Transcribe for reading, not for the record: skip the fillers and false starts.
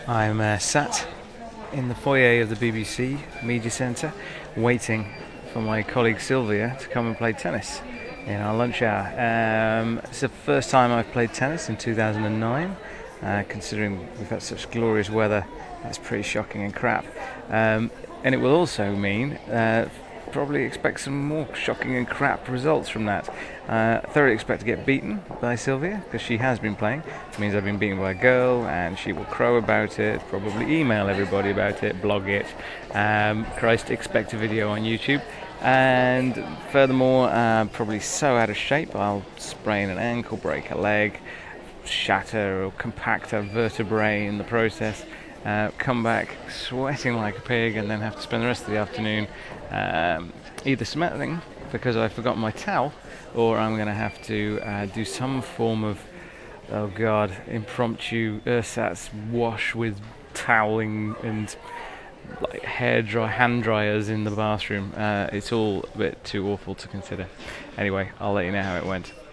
I'm sat in the foyer of the BBC Media Centre waiting for my colleague Sylvia to come and play tennis in our lunch hour. It's the first time I've played tennis in 2009. Considering we've had such glorious weather, that's pretty shocking and crap. And it will also mean probably expect some more shocking and crap results from that. Thoroughly expect to get beaten by Sylvia, because she has been playing. It means I've been beaten by a girl, and she will crow about it, probably email everybody about it, blog it. Christ, expect a video on YouTube. And furthermore, probably so out of shape, I'll sprain an ankle, break a leg, shatter or compact a vertebrae in the process, come back sweating like a pig, and then have to spend the rest of the afternoon either smelling because I forgot my towel, or I'm going to have to do some form of, oh god, impromptu ersatz wash with toweling and like hand dryers in the bathroom. It's all a bit too awful to consider. Anyway, I'll let you know how it went.